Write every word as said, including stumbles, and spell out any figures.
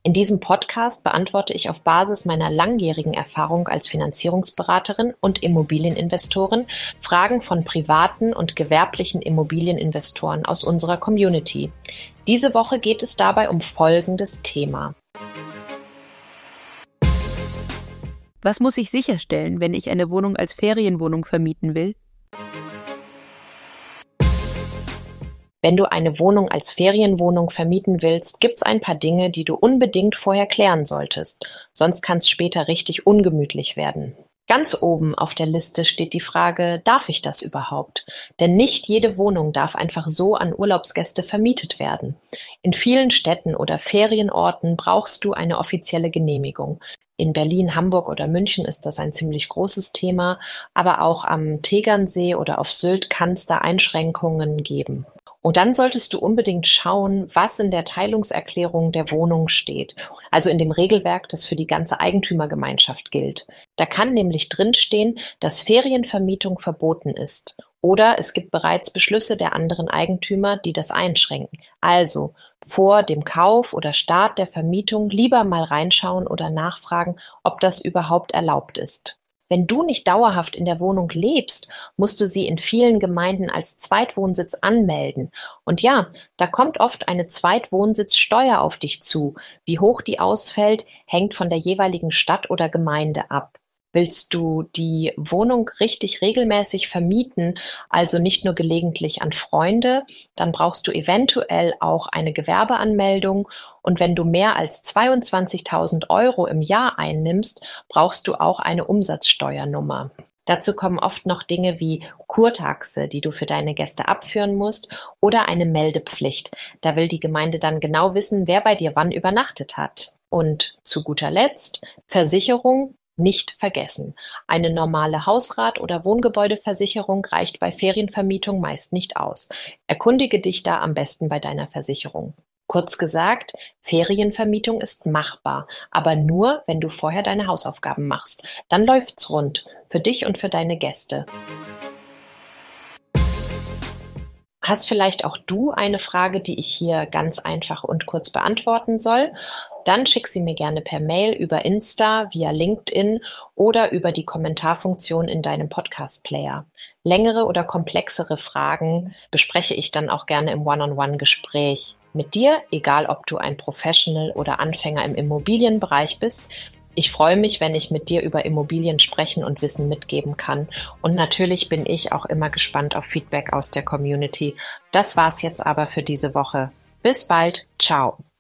In diesem Podcast beantworte ich auf Basis meiner langjährigen Erfahrung als Finanzierungsberaterin und Immobilieninvestorin Fragen von privaten und gewerblichen Immobilieninvestoren aus unserer Community. Diese Woche geht es dabei um folgendes Thema. Was muss ich sicherstellen, wenn ich eine Wohnung als Ferienwohnung vermieten will? Wenn du eine Wohnung als Ferienwohnung vermieten willst, gibt's ein paar Dinge, die du unbedingt vorher klären solltest. Sonst kann es später richtig ungemütlich werden. Ganz oben auf der Liste steht die Frage, darf ich das überhaupt? Denn nicht jede Wohnung darf einfach so an Urlaubsgäste vermietet werden. In vielen Städten oder Ferienorten brauchst du eine offizielle Genehmigung. In Berlin, Hamburg oder München ist das ein ziemlich großes Thema, aber auch am Tegernsee oder auf Sylt kann es da Einschränkungen geben. Und dann solltest du unbedingt schauen, was in der Teilungserklärung der Wohnung steht, also in dem Regelwerk, das für die ganze Eigentümergemeinschaft gilt. Da kann nämlich drinstehen, dass Ferienvermietung verboten ist. Oder es gibt bereits Beschlüsse der anderen Eigentümer, die das einschränken. Also vor dem Kauf oder Start der Vermietung lieber mal reinschauen oder nachfragen, ob das überhaupt erlaubt ist. Wenn du nicht dauerhaft in der Wohnung lebst, musst du sie in vielen Gemeinden als Zweitwohnsitz anmelden. Und ja, da kommt oft eine Zweitwohnsitzsteuer auf dich zu. Wie hoch die ausfällt, hängt von der jeweiligen Stadt oder Gemeinde ab. Willst du die Wohnung richtig regelmäßig vermieten, also nicht nur gelegentlich an Freunde, dann brauchst du eventuell auch eine Gewerbeanmeldung. Und wenn du mehr als zweiundzwanzigtausend Euro im Jahr einnimmst, brauchst du auch eine Umsatzsteuernummer. Dazu kommen oft noch Dinge wie Kurtaxe, die du für deine Gäste abführen musst, oder eine Meldepflicht. Da will die Gemeinde dann genau wissen, wer bei dir wann übernachtet hat. Und zu guter Letzt Versicherung. Nicht vergessen. Eine normale Hausrat- oder Wohngebäudeversicherung reicht bei Ferienvermietung meist nicht aus. Erkundige dich da am besten bei deiner Versicherung. Kurz gesagt, Ferienvermietung ist machbar, aber nur, wenn du vorher deine Hausaufgaben machst. Dann läuft's rund, für dich und für deine Gäste. Hast vielleicht auch du eine Frage, die ich hier ganz einfach und kurz beantworten soll? Dann schick sie mir gerne per Mail über Insta, via LinkedIn oder über die Kommentarfunktion in deinem Podcast-Player. Längere oder komplexere Fragen bespreche ich dann auch gerne im One-on-One-Gespräch mit dir, egal ob du ein Professional oder Anfänger im Immobilienbereich bist. Ich freue mich, wenn ich mit dir über Immobilien sprechen und Wissen mitgeben kann. Und natürlich bin ich auch immer gespannt auf Feedback aus der Community. Das war's jetzt aber für diese Woche. Bis bald. Ciao.